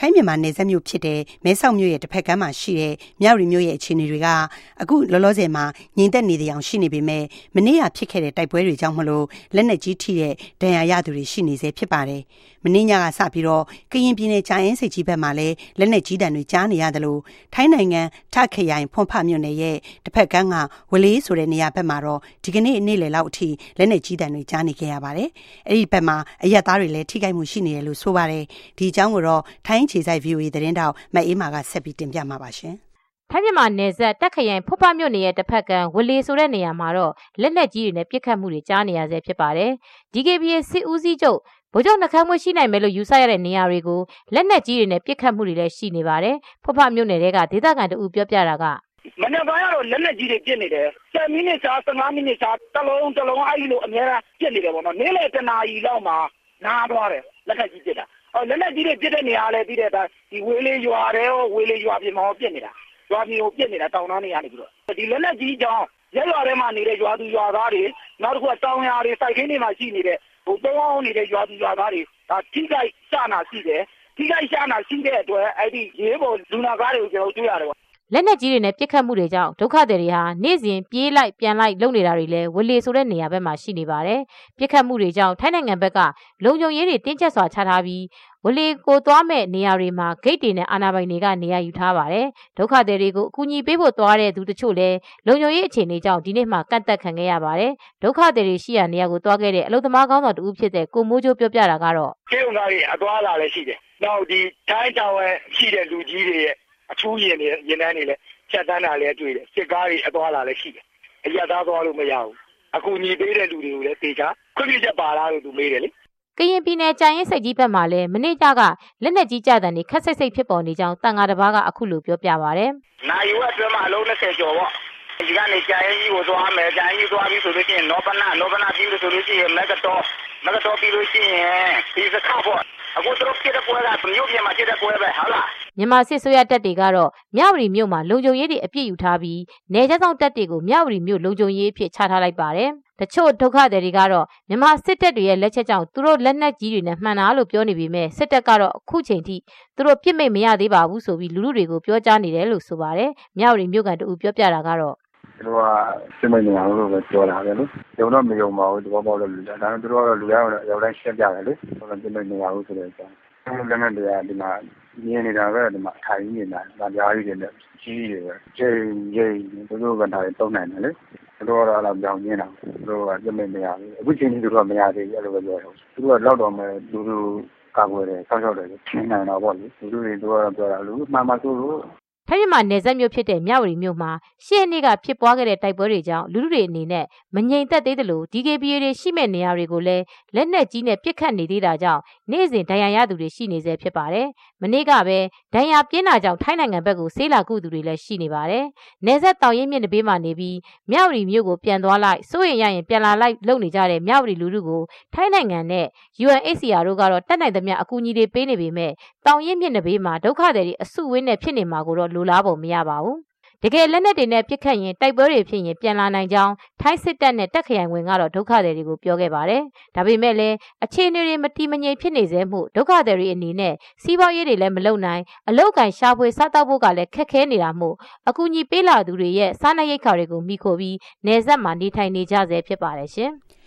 ထိုင်းမြန်မာနယ်စပ်မြို့ဖြစ်တဲ့မဲဆောက်မြို့ရဲ့တစ်ဖက်ကမ်းမှာရှိတဲ့မြဝတီမြို့ရဲ့အခြေအနေတွေကအခုလောလောဆယ်မှာငြိမ်သက်နေတဲ့အောင်ရှိနေပေမဲ့မနေ့ကဖြစ်ခဲ့တဲ့တိုက်ပွဲတွေကြောင့်မလို့လက်နက်ကြီးထိတဲ့ဒဏ်ရာရသူတွေရှိနေစေဖြစ်ပါတယ်။မနေ့ညကစပြီးတော့ကရင်ပြည်နယ်ကြာရင်စိတ်ကြီးဘက်မှာလည်းလက်နက်ကြီးတံတွေကြားနေရတယ်လို့ထိုင်းနိုင်ငံထခရိုင်ဖွန်ဖမြို့နယ်ရဲ့တစ်ဖက်ကမ်းကဝလေးဆိုတဲ့နေရာဘက်မှာတော့ဒီကနေ့နေ့လယ်လောက်အထိလက်နက်ကြီးတံတွေကြားနေခဲ့ရပါတယ်။အဲ့ဒီဘက်မှာအရက်သားတွေလည်းထိခိုက်မှုရှိနေတယ်လို့ဆိုပါတယ်။ဒီအကြောင်းကိုတော့ထိုင်းခြေစိုက် VOA သတင်းတောက်မအေးမာကဆက်ပြီးတင်ပြမှာပါရှင်။ထိုင်းမြန်မာနယ်စပ်တက်ခရိုင်ဖွတ်ဖမြို့နယ်ရဲ့တစ်ဖက်ကဝလေးဆိုတဲ့နေရာမှာတော့လက်နက်ကြီးတွေနဲ့ပစ်ခတ်မှုတွေကြားနေရဆဲဖြစ်ပါတယ်။ DKBA စစ်ဦးစီးချုပ်ဗိုလ်ချုပ်နှခမ်းမွေးရှိနိုင်မယ်လို့ယူဆရတဲ့နေရာတွေကိုလက်နက်ကြီးတွေနဲ့ပစ်ခတ်မှုတွေလည်းရှိနေပါတယ်။ဖွတ်ဖမြို့နယ်ကဒေသခံတဦးပြောပြတာကမနေ့ကတော့လက်နက်ကြီးတွေပြစ်နေတယ်10မိနစ်ချာ15မိနစ်ချာတလုံးအဲ့ဒီလိုအများအားပြစ်နေတယ်ပေါ့နော်နေ့လယ်တနာရီလောက်မှာနားသွားတယ်လက်နက်ကြီးပြစ်တာလက်နက်ကြီးတွေပြစ်တဲ့နေရာလဲပြီးတဲ့ဒီဝေးလေးရွာတယ်ဝေးလေးရွာပြင်မှာပြစ်နေတာရွာပြင်ကိုပြစ်နေတာတောင်တန်းနေရနေပြီးတော့ဒီလက်နက်ကြီးကြောင့်ရက်ရွာထဲမှာနေတဲ့ရွာသူရွာသားတွေနောက်တစ်ခုကတောင်ယာတွေစိုက်ခင်းတွေမှာရှိနေတဲ့တောင်းနေတဲ့ရွာသူရွာသားတွေဒါထိခိုက်ရှာနာရှိတယ်ထိခိုက်ရှာနာရှိတဲ့အတွက်အဲ့ဒီရေးပေါ်လူနာကားတွေကိုကျွန်တော်တွေ့ရတယ်ပေါ့လက်နက်ကြီးတွေနဲ့ပစ်ခတ်မှုတွေကြောင့်ဒုက္ခသည်တွေဟာနေ့စဉ်ပြေးလိုက်ပြန်လိုက်လုပ်နေတာတွေလည်းဝလေဆိုတဲ့နေရာဘက်မှာရှိနေပါတယ်။ပစ်ခတ်မှုတွေကြောင့်ထိုင်းနိုင်ငံဘက်ကလုံခြုံရေးတွေတင်းကျပ်စွာချထားပြီးဝလေကိုသွားမဲ့နေရာတွေမှာဂိတ်တွေနဲ့အာဏာပိုင်တွေကနေရာယူထားပါတယ်။ဒုက္ခသည်တွေကိုအကူအညီပေးဖို့သွားတဲ့သူတချို့လည်းလုံခြုံရေးအခြေအနေကြောင့်ဒီနေ့မှကန့်သက်ခံခဲ့ရပါတယ်။ဒုက္ခသည်တွေရှိရာနေရာကိုသွားခဲ့တဲ့အလုပ်သမားကောင်းဆောင်တဦးဖြစ်တဲ့ကိုမိုးချိုးပြောပြတာကတော့ကျေးုံသားတွေအသွားလာလည်းရှိတယ်။နောက်ဒီထိုင်းတောင်ရဲ့ရှိတဲ့လူကြီးတွေရဲ့အထူးရင်တန်းတွေလည်းချက်တန်းတာလည်းတွေ့တယ်စစ်ကားတွေအသွားလာလည်းရှိတယ်အရက်သားသွားလို့မရဘူးအခုညီပေးတဲ့လူတွေကိုလည်းတေချာခွင့်ပြုချက်ပါလားလို့သူမေးတယ်လေကရင်ပြည်နယ်ကြာရင်စိတ်ကြီးဘက်မှာလည်းမနေ့ကလက်နက်ကြီးကြတဲ့နေခက်စိတ်စိတ်ဖြစ်ပေါ်နေကြောင်းတန်ဃာတစ်ပါးကအခုလိုပြောပြပါဗျ။နိုင်ရွက်အတွင်းမှာအလုံး20ကျော်ပေါ့ဒီကနေကြာရင်ကြီးကိုသွားမယ်ကြာရင်ကြီးသွားပြီးဆိုလို့ရှိရင်နောပနာပြီးလို့ဆိုလို့ရှိရင်မက်ကတော့ပြီးလို့ရှိရင်ဒီစကားပေါ့အခုတို့ပြတဲ့ပွဲကမြို့ပြင်မှာပြတဲ့ပွဲပဲဟုတ်လားမြန်မာစစ်ဆိုရတပ်တွေကတော့မြဝတီမြို့မှာလုံခြုံရေးတွေအပြည့်ယူထားပြီးနယ်ခြားဆောင်တပ်တွေကိုမြဝတီမြို့လုံခြုံရေးအဖြစ်ချထားလိုက်ပါတယ်။တချို့ဒုက္ခသည်တွေကတော့မြန်မာစစ်တပ်တွေရဲ့လက်ချက်ကြောင့်သူတို့လက်နက်ကြီးတွေနဲ့မှန်တာလို့ပြောနေပေမဲ့စစ်တပ်ကတော့အခုချိန်ထိသူတို့ပြစ်မိတ်မရသေးပါဘူးဆိုပြီးလူလူတွေကိုပြောကြားနေတယ်လို့ဆိုပါတယ်။မြဝတီမြို့ကန်တူပြောပြတာကတော့သူတို့ကစစ်မိတ်နေအောင်လို့ပဲပြောတာပဲလေ။ကျွန်တော်မယုံပါဘူးသဘောပေါက်လို့လူတာဒါပေမဲ့သူတို့ကတော့လူတိုင်းရောက်တိုင်းရှင်းပြတယ်လေ။ကျွန်တော်စစ်မိတ်နေအောင်ဆိုတဲ့အကြောင်းလက်နက်တွေကဒီမှာမြင်နေတာပဲဒီမှာထိုင်နေတာဒါကြားကြီးတွေနဲ့ကြီးတွေပဲချိန်သူတို့ကဒါတွေတုံးနိုင်တယ်လေသူတို့ကတော့အဲ့လိုကြောင်ရင်းတာသူတို့ကပြစ်မိတ်မရဘူးအခုချိန်ကြီးသူတို့ကမရသေးဘူးအဲ့လိုပဲပြောတယ်သူတို့ကလောက်တော့မဲ့သူတို့ကာကွယ်တယ်ဆောက်ရှောက်တယ်ရှင်းနိုင်တော့ဗောလေသူတို့ကတော့ပြောတာလူမှန်မှဆိုလို့ထိုင်းမြန်မာနယ်စပ်မြို့ဖြစ်တဲ့မြဝတီမြို့မှာရှေ့နေ့ကဖြစ်ပွားခဲ့တဲ့တိုက်ပွဲတွေကြောင့်လူလူတွေအနေနဲ့မငြိမ်သက်သေးသလို DKBA တွေရှိမဲ့နေရာတွေကိုလည်းလက်နက်ကြီးနဲ့ပစ်ခတ်နေသေးတာကြောင့်နေ့စဉ်ဒဏ်ရာရသူတွေရှိနေဆဲဖြစ်ပါတယ်။မနေ့ကပဲဒဏ်ရာပြင်းတာကြောင့်ထိုင်းနိုင်ငံဘက်ကိုဆေးလာကုသူတွေလည်းရှိနေပါတယ်။နယ်စပ်တောင်ရင်မြစ်ဘေးမှာနေပြီးမြဝတီမြို့ကိုပြန်သွားလိုက်စိုးရင်ရရင်ပြန်လာလိုက်လုပ်နေကြတဲ့မြဝတီလူထုကိုထိုင်းနိုင်ငံနဲ့ UNHCR တို့ကတော့တက်နိုင်သမျှအကူအညီတွေပေးနေပေမဲ့တောင်ရင်မြစ်ဘေးမှာဒုက္ခသည်တွေအစုဝေးနဲ့ဖြစ်နေမှာကိုတော့လိုလားပုံမရပါဘူး။တကယ်လက်နက်တွေနဲ့ပစ်ခတ်ရင်တိုက်ပွဲတွေဖြစ်ရင်ပြန်လာနိုင်ကြောင်းထိုင်းစစ်တပ်နဲ့တပ်ခရိုင်ဝင်ကတော့ဒုက္ခသည်တွေကိုပြောခဲ့ပါတယ်။ဒါပေမဲ့လည်းအခြေအနေတွေမတည်မငြိမ်ဖြစ်နေစေမှုဒုက္ခသည်တွေအနေနဲ့စီးပွားရေးတွေလည်းမလုပ်နိုင်အလုပ်ကိုင်ရှာဖွေစားတောက်ဖို့ကလည်းခက်ခဲနေတာမို့အကူအညီပေးလာသူတွေရဲ့စားနပ်ရိက္ခာတွေကိုမိခိုပြီးနယ်စပ်မှာနေထိုင်နေကြဆဲဖြစ်ပါတယ်ရှင်။